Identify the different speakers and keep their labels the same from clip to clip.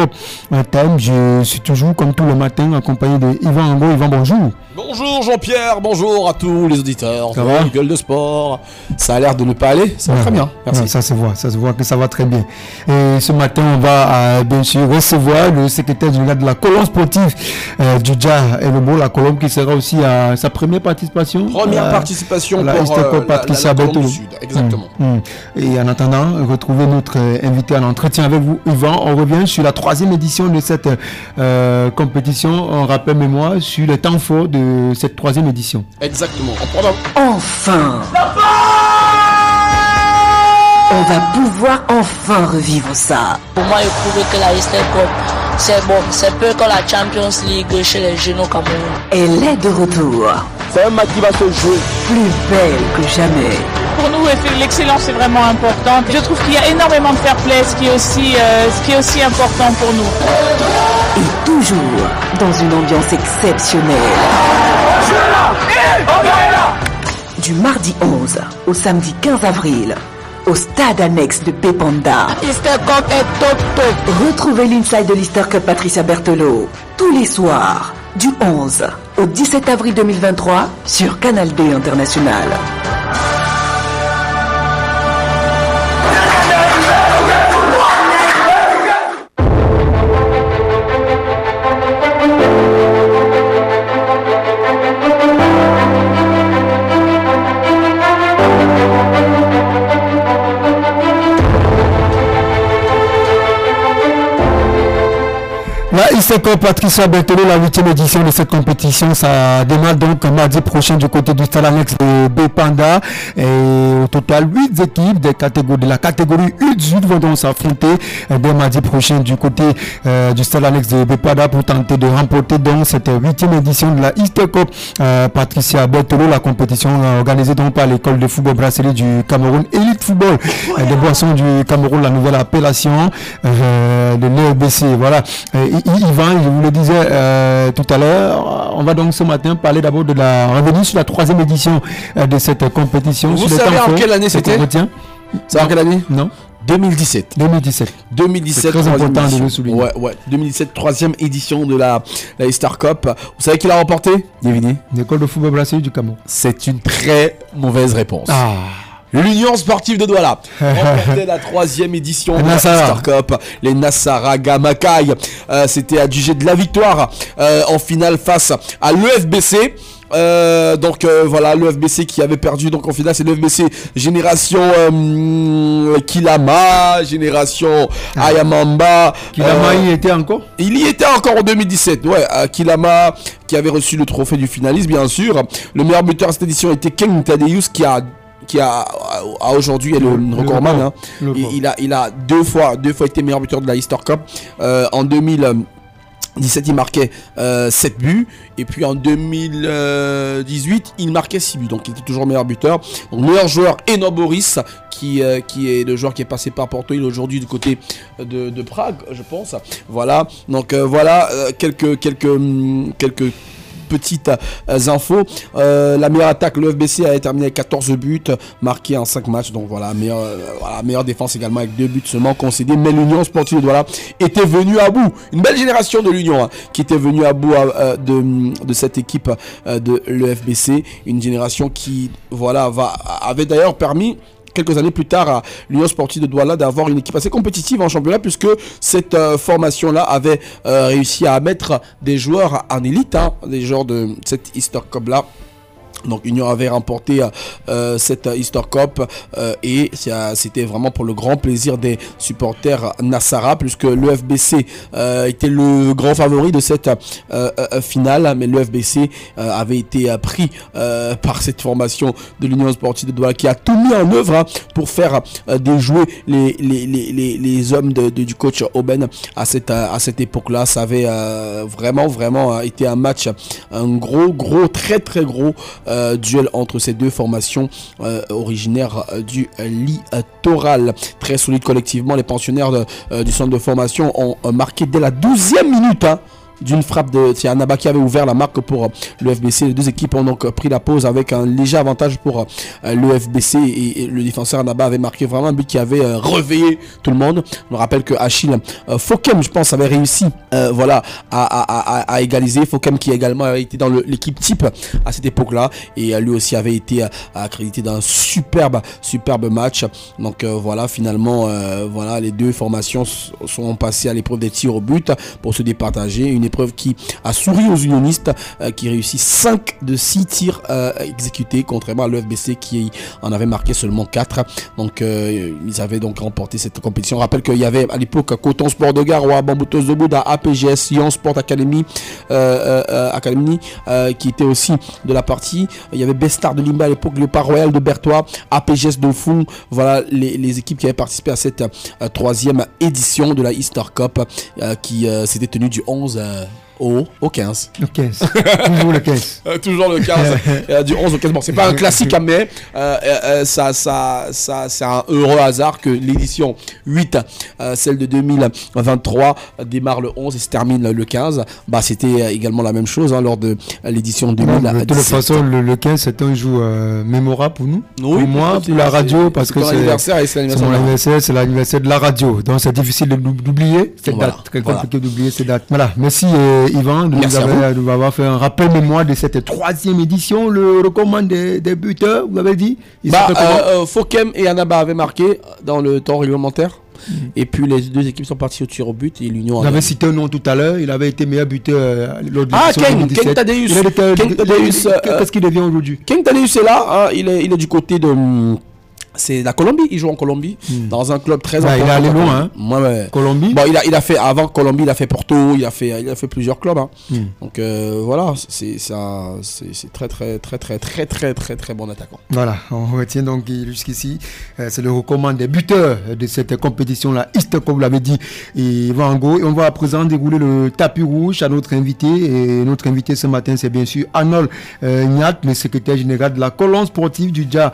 Speaker 1: Cup Time. Je suis toujours comme tout le matin accompagné de Yvan Ango. Yvan, bonjour.
Speaker 2: Bonjour Jean-Pierre, bonjour à tous les auditeurs.
Speaker 1: Ça va?
Speaker 2: Gueule de sport. Ça a l'air de ne pas aller, ça va très bien. Merci.
Speaker 1: Ouais, ça se voit que ça va très bien. Et ce matin, on va bien sûr recevoir le secrétaire général de la Colombe sportive du Dja et le Beau, la Colombe qui sera aussi à sa première participation.
Speaker 2: Première participation
Speaker 1: la
Speaker 2: pour
Speaker 1: Patricia
Speaker 2: la Colombe
Speaker 1: Bertolo.
Speaker 2: du Sud, exactement.
Speaker 1: Et en attendant, retrouvez notre invité à l'entretien avec vous, Yvan. On revient sur la 3e édition de cette compétition. On rappelle mémoire sur le temps fort de cette 3e édition.
Speaker 2: Exactement.
Speaker 3: Enfin, on va pouvoir enfin revivre ça.
Speaker 4: Pour moi, je trouve que la Easter Cup, c'est bon. C'est peu comme la Champions League chez les jeunes au Cameroun.
Speaker 3: Elle est de retour.
Speaker 2: C'est un match qui va se jouer.
Speaker 3: Plus belle que jamais.
Speaker 5: Pour nous, l'excellence est vraiment importante. Je trouve qu'il y a énormément de fair play, ce qui est aussi important pour nous.
Speaker 3: Et toujours dans une ambiance exceptionnelle. Du mardi 11 au samedi 15 avril, au stade annexe de Pépanda.
Speaker 4: Easter Cup est top.
Speaker 3: Retrouvez l'inside de l'Easter Cup Patricia Bertolo tous les soirs, du 11 au 17 avril 2023 sur Canal D International.
Speaker 1: La Easter Cup Patricia Bertolo, la 8e édition de cette compétition, ça démarre donc mardi prochain du côté du stade annexe de Bépanda. Et au total, 8 équipes de la catégorie U18 vont donc s'affronter dès mardi prochain du côté du stade annexe de Bépanda pour tenter de remporter donc cette 8e édition de la Easter Cup Patricia Bertolo, la compétition organisée donc par l'école de football brasserie du Cameroun, Elite Football de Boissons du Cameroun, la nouvelle appellation de l'EBC. Voilà. Yvan, je vous le disais tout à l'heure, on va donc ce matin parler d'abord de la revenue sur la 3e édition de cette compétition.
Speaker 2: Vous savez en quelle année c'était? C'est en quelle année?
Speaker 1: Non.
Speaker 2: 2017.
Speaker 1: 2017. C'est très important de le souligner.
Speaker 2: Ouais. 2017, 3e édition de la Easter Cup. Vous savez qui l'a remporté? Devinez.
Speaker 1: L'école de football brasserie du Cameroun.
Speaker 2: C'est une très mauvaise réponse.
Speaker 1: Ah.
Speaker 2: L'Union sportive de Douala remportait la 3e édition de la Easter Cup. Les Nassara Gamakai c'était adjugé de la victoire en finale face à l'EFBC. Voilà, l'EFBC qui avait perdu donc en finale, c'est l'EFBC génération Kilama, génération Ayamamba.
Speaker 1: Kilama y était encore?
Speaker 2: Il y était encore en 2017. Ouais, Kilama qui avait reçu le trophée du finaliste, bien sûr. Le meilleur buteur de cette édition était Ken Tadeus qui a aujourd'hui est le recordman. Hein. Il a deux fois été meilleur buteur de la Easter Cup. En 2017, il marquait 7 buts. Et puis en 2018, il marquait 6 buts. Donc il était toujours meilleur buteur. Donc, meilleur joueur, Eno Boris, qui est le joueur qui est passé par Porto. Il est aujourd'hui du côté de Prague, je pense. Voilà. Donc voilà quelques petites infos. La meilleure attaque, le FBC a terminé avec 14 buts marqués en 5 matchs. Donc voilà, meilleure défense également avec 2 buts seulement concédés. Mais l'Union sportive de Douala était venue à bout. Une belle génération de l'Union qui était venue à bout de cette équipe de l'EFBC. Une génération qui avait d'ailleurs permis quelques années plus tard à l'Union sportive de Douala d'avoir une équipe assez compétitive en championnat, puisque cette formation-là avait réussi à mettre des joueurs en élite, des joueurs de cette Easter Cup-là. Donc Union avait remporté cette Easter Cup et c'était vraiment pour le grand plaisir des supporters Nassara, puisque l'EFBC était le grand favori de cette finale, mais l'EFBC avait été pris par cette formation de l'Union sportive de Douala qui a tout mis en œuvre pour faire déjouer les hommes du coach Oben à cette époque-là. Ça avait vraiment été un match, un gros, très gros duel entre ces deux formations originaires du littoral. Très solide collectivement, les pensionnaires du centre de formation ont marqué dès la 12e minute d'une frappe de Anaba qui avait ouvert la marque pour le FBC. Les deux équipes ont donc pris la pause avec un léger avantage pour le FBC et le défenseur Anaba avait marqué vraiment un but qui avait réveillé tout le monde. On rappelle que Achille Fokem, je pense, avait réussi à égaliser. Fokem qui également avait été dans l'équipe type à cette époque-là et lui aussi avait été accrédité d'un superbe match. Donc voilà, finalement les deux formations sont passées à l'épreuve des tirs au but pour se départager. Une épreuve qui a souri aux unionistes qui réussit 5 de 6 tirs exécutés, contrairement à l'UFBC qui en avait marqué seulement 4. Donc ils avaient donc remporté cette compétition. On rappelle qu'il y avait à l'époque Coton Sport de Garoua, Bamboutos de Bouddha, APGS, Sion Sport Academy, qui était aussi de la partie. Il y avait Bestar de Limba à l'époque, Léopard Royal de Bertois, APGS de Fou. Voilà les équipes qui avaient participé à cette 3e édition de la Easter Cup qui s'était tenue du 11 au 15.
Speaker 1: Le 15. Toujours le 15.
Speaker 2: Toujours le 15. Du 11 au 15. Bon, c'est pas un classique, mais c'est un heureux hasard que l'édition 8, celle de 2023, démarre le 11 et se termine le 15. Bah, c'était également la même chose lors de l'édition 2017.
Speaker 1: De toute façon, le 15, c'est un jour mémorable pour nous. Oui, pour moi, pour la radio, parce que c'est mon anniversaire, c'est l'anniversaire de la radio. Donc, c'est difficile d'oublier cette date. Très compliqué d'oublier cette date. Voilà. Merci. Yvan, de nous avoir fait un rappel mémoire de cette 3e édition. Le recommande des buteurs, vous avez dit
Speaker 2: Fokem et Anaba avaient marqué dans le temps réglementaire. Et puis les deux équipes sont parties au tir au but et l'Union.
Speaker 1: On avait cité un nom tout à l'heure, il avait été meilleur buteur lors de
Speaker 2: Ken Tadeus.
Speaker 1: Qu'est-ce qu'il devient aujourd'hui?
Speaker 2: Ken Tadeus est là, il est du côté de... C'est la Colombie, il joue en Colombie dans un club très important.
Speaker 1: Il est allé loin,
Speaker 2: Colombie. Bon, il a fait avant Colombie, il a fait Porto, il a fait plusieurs clubs. Donc voilà, c'est très bon attaquant.
Speaker 1: Voilà, on retient donc jusqu'ici, c'est le recommande des buteurs de cette compétition là, East comme vous l'avez dit, et Vango. Et on va à présent dérouler le tapis rouge à notre invité. Et notre invité ce matin, c'est bien sûr Arnold Nyat, le secrétaire général de la colonne sportive du Dja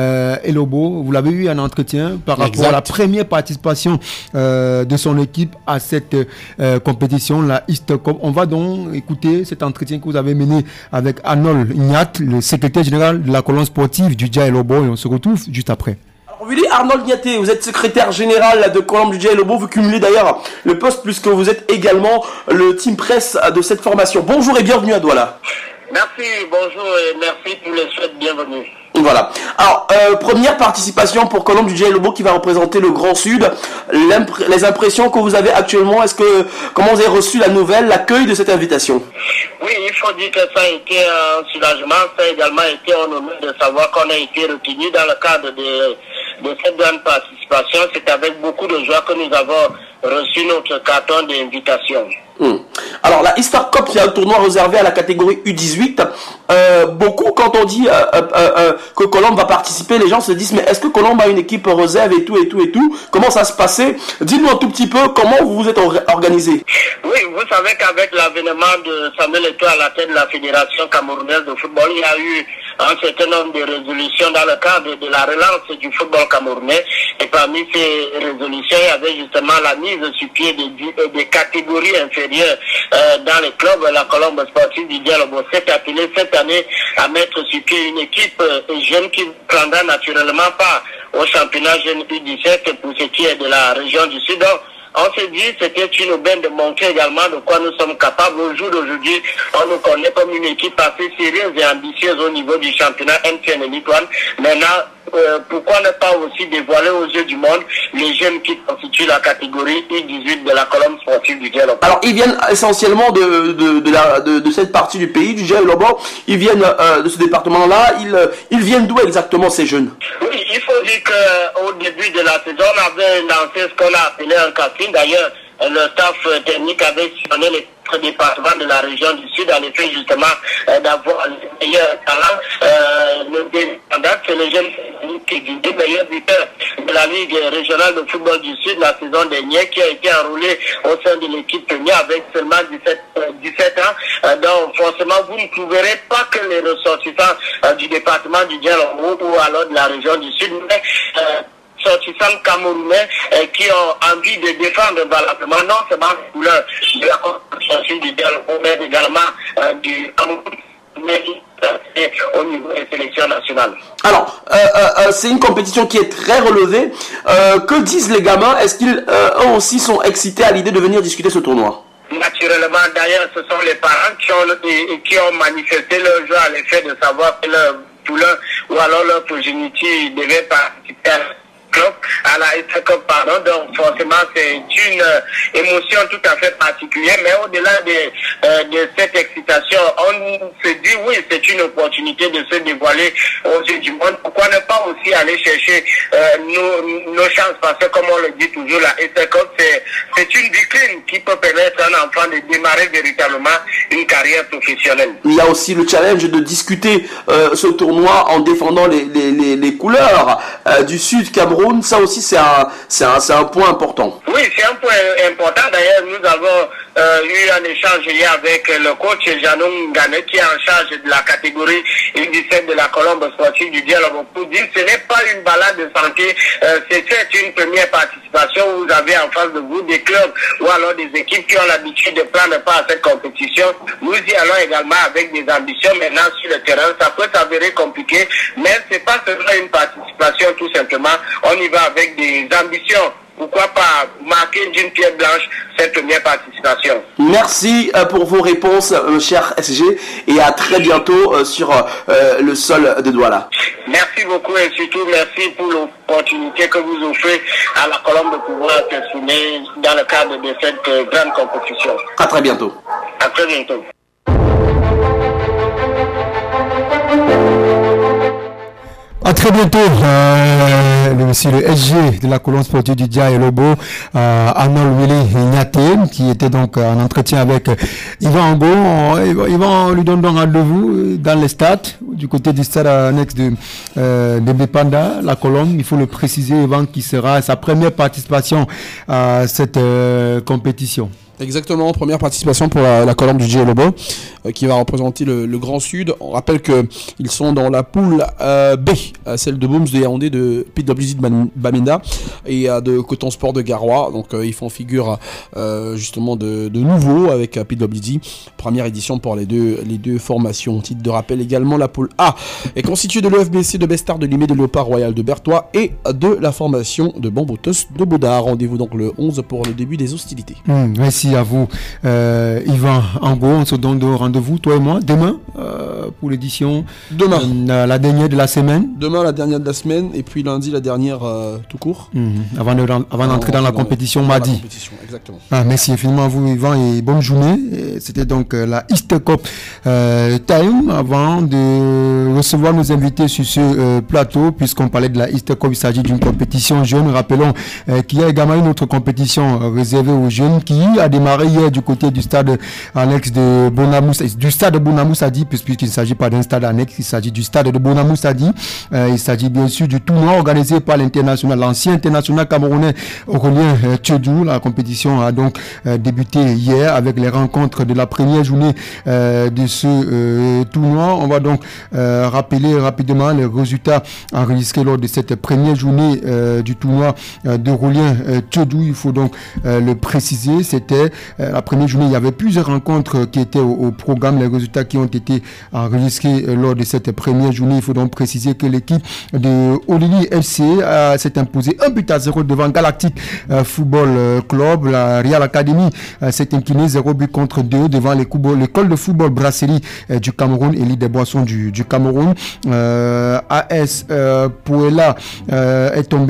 Speaker 1: Elobo. Vous l'avez eu en entretien par rapport à la première participation de son équipe à cette compétition, la East Cup. On va donc écouter cet entretien que vous avez mené avec Arnold Nyat, le secrétaire général de la colonne sportive du Dja Elobo, et on se retrouve juste après.
Speaker 6: Alors, Arnold Niaté, vous êtes secrétaire général de Colombe du Dja Elobo, vous cumulez d'ailleurs le poste puisque vous êtes également le team presse de cette formation. Bonjour et bienvenue à Douala.
Speaker 7: Merci, bonjour et merci pour les souhaits de bienvenue.
Speaker 6: Voilà. Alors, première participation pour Colombe du Dja Elobo qui va représenter le Grand Sud. Les impressions que vous avez actuellement, comment vous avez reçu la nouvelle, l'accueil de cette invitation?
Speaker 7: Oui, il faut dire que ça a été un soulagement, ça a également été un honneur de savoir qu'on a été retenu dans le cadre de cette grande participation. C'est avec beaucoup de joie que nous avons reçu notre carton d'invitation.
Speaker 6: Alors la Easter Cup, c'est un tournoi réservé à la catégorie U18. Beaucoup, quand on dit que Colombe va participer, les gens se disent mais est-ce que Colombe a une équipe réserve et tout. Comment ça se passait? Dites-nous un tout petit peu comment vous vous êtes organisé.
Speaker 7: Oui, vous savez qu'avec l'avènement de Samuel Eto'o à la tête de la Fédération camerounaise de football, il y a eu un certain nombre de résolutions dans le cadre de la relance du football camerounais. Et parmi ces résolutions, il y avait justement la mise sur pied des catégories inférieures dans les clubs. La Colombe sportive du Dja Elobo s'est appelée cette année à mettre sur pied une équipe jeune qui prendra naturellement part au championnat jeune U17 pour ce qui est de la région du Sud. Donc, on s'est dit c'était une aubaine de montrer également de quoi nous sommes capables. Au jour d'aujourd'hui, on nous connaît comme une équipe assez sérieuse et ambitieuse au niveau du championnat MTN Elite One. Maintenant, pourquoi ne pas aussi dévoiler aux yeux du monde les jeunes qui constituent la catégorie U18 de la colonne sportive du Dja Elobo?
Speaker 6: Alors, ils viennent essentiellement de cette partie du pays, du Dja Elobo. Ils viennent de ce département-là. Ils viennent d'où exactement ces jeunes?
Speaker 7: Oui, il faut dire qu'au début de la saison, on avait lancé ce qu'on a appelé un casting. D'ailleurs, le staff technique avait sillonné les départements de la région du Sud, en effet, justement, d'avoir les meilleurs talents. Le date, c'est le jeune qui est le meilleur buteur de la Ligue régionale de football du Sud la saison dernière, qui a été enrôlé au sein de l'équipe première avec seulement 17 ans. Donc, forcément, vous ne trouverez pas que les ressortissants du département du Dja Elobo ou alors de la région du Sud, mais sortissants camerounais qui ont envie de défendre valablement non seulement la couleur de la compétition sportif du dialogue, mais également du au niveau des sélections nationales.
Speaker 6: Alors, c'est une compétition qui est très relevée. Que disent les gamins? Est-ce qu'ils eux aussi sont excités à l'idée de venir discuter ce tournoi?
Speaker 7: Naturellement, d'ailleurs, ce sont les parents qui ont manifesté leur joie à l'effet de savoir que leur poulain ou alors leur progéniture devait participer à la Easter Cup, pardon. Donc forcément c'est une émotion tout à fait particulière, mais au-delà de cette excitation, on se dit oui, c'est une opportunité de se dévoiler aux yeux du monde. Pourquoi ne pas aussi aller chercher nos chances, parce que comme on le dit toujours, la Easter Cup c'est une vitrine qui peut permettre à un enfant de démarrer véritablement une carrière professionnelle.
Speaker 6: Il y a aussi le challenge de discuter ce tournoi en défendant les couleurs du Sud Cameroun. Ça aussi c'est un point important.
Speaker 7: Oui, c'est un point important. D'ailleurs, nous avons eu un échange hier avec le coach Janou Ngane qui est en charge de la catégorie U17 de la Colombe sportive du dialogue. Pour dire, ce n'est pas une balade de santé, c'est une première participation où vous avez en face de vous des clubs ou alors des équipes qui ont l'habitude de prendre part à cette compétition. Nous y allons également avec des ambitions. Maintenant, sur le terrain, ça peut s'avérer compliqué, mais c'est pas seulement une participation tout simplement. On y va avec des ambitions. Pourquoi pas marquer d'une pierre blanche cette première participation.
Speaker 6: Merci pour vos réponses, cher SG, et à très bientôt sur le sol de Douala.
Speaker 7: Merci beaucoup et surtout merci pour l'opportunité que vous offrez à la Colombe de pouvoir s'exprimer dans le cadre de cette grande compétition.
Speaker 6: À très bientôt.
Speaker 7: À très bientôt.
Speaker 1: À très bientôt, aussi le SG de la Colombe sportive du Dia et Lobo, Arnold Willy Niaté, qui était donc en entretien avec Yvan Ango. Yvan lui donne donc rendez-vous dans les stades, du côté du stade annexe de Bépanda, la Colombe. Il faut le préciser, Yvan, qui sera sa première participation à cette compétition.
Speaker 2: Exactement, première participation pour la Colombe du Dia et Lobo, qui va représenter le Grand Sud. On rappelle qu'ils sont dans la poule B, celle de Booms de Yaoundé, de PWZ de Bamenda et de Coton Sport de Garoua. Donc ils font figure justement de nouveau avec PWZ. Première édition pour les deux formations. Titre de rappel également, la poule A est constituée de l'EFBC de Bestard de Limay, de Léopard Royal de Berthois et de la formation de Bambotos de Baudard. Rendez-vous donc le 11 pour le début des hostilités.
Speaker 1: Merci à vous, Yvan Ango. On se donne rendez-vous, toi et moi, demain pour l'édition.
Speaker 2: Demain.
Speaker 1: La dernière de la semaine.
Speaker 2: Demain, la dernière de la semaine, et puis lundi, la dernière tout court.
Speaker 1: Avant d'entrer dans la compétition mardi.
Speaker 2: Exactement.
Speaker 1: Merci infiniment à vous, Yvan, et bonne journée. C'était donc la Easter Cup Time. Avant de recevoir nos invités sur ce plateau, puisqu'on parlait de la Easter Cup, il s'agit d'une compétition jeune. Rappelons qu'il y a également une autre compétition réservée aux jeunes qui a démarré hier du côté du stade annexe de Bonamoussa, du stade de Bonamoussadi, puisqu'il ne s'agit pas d'un stade annexe, il s'agit du stade de Bonamoussadi. Il s'agit bien sûr du tournoi organisé par l'ancien international camerounais Aurélien Tchedou. La compétition a donc débuté hier avec les rencontres de la première journée de ce tournoi. On va donc rappeler rapidement les résultats enregistrés lors de cette première journée du tournoi d'Aurélien Tchedou. Il faut donc le préciser, c'était la première journée. Il y avait plusieurs rencontres qui étaient au programme. Les résultats qui ont été enregistrés lors de cette première journée. Il faut donc préciser que l'équipe de Olili FC s'est imposée 1-0 devant Galactic Football Club. La Real Academy s'est inclinée 0-2 devant l'école de football Brasserie du Cameroun, élite des boissons du Cameroun. AS Puella est tombé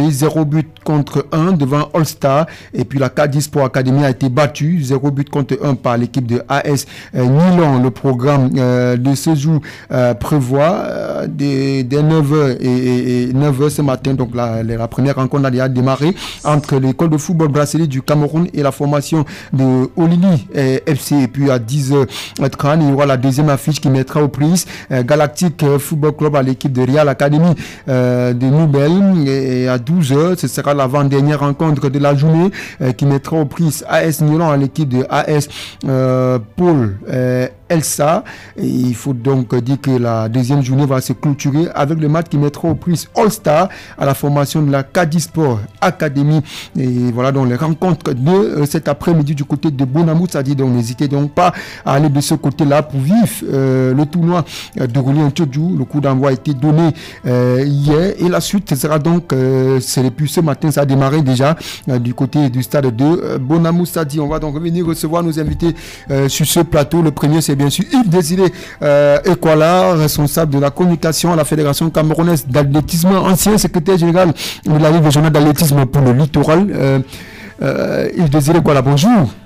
Speaker 1: 0-1 devant All Star. Et puis la Cadiz Sport Academy a été battue 0-1 par l'équipe de AS Nilon. Le programme de ce jour prévoit dès 9h et 9h ce matin. Donc la première rencontre a démarré entre l'école de football Brasserie du Cameroun et la formation de Olili FC. Et puis à 10h30, il y aura la deuxième affiche qui mettra aux prises Galactic Football Club à l'équipe de Real Academy de Nouvelle. Et à 12h, ce sera l'avant-dernière rencontre de la journée qui mettra aux prises AS Nilon à l'équipe de AS Paul Elsa. Et il faut donc dire que la deuxième journée va se clôturer avec le match qui mettra aux prises All-Star à la formation de la Cadiz Sport Academy. Et voilà donc les rencontres de cet après-midi du côté de Bonamou, c'est-à-dire donc n'hésitez donc pas à aller de ce côté-là pour vivre le tournoi de Relais Antiochou. Le coup d'envoi a été donné hier et la suite sera donc c'est depuis ce matin, ça a démarré déjà du côté du stade de Bonamou Stadi. On va donc revenir recevoir nos invités sur ce plateau. Le premier, c'est bien sûr Yves Désiré Ekwala, responsable de la communication à la Fédération camerounaise d'athlétisme, ancien secrétaire général de la Ligue régionale d'athlétisme pour le littoral. Yves Désiré Ekwala, bonjour.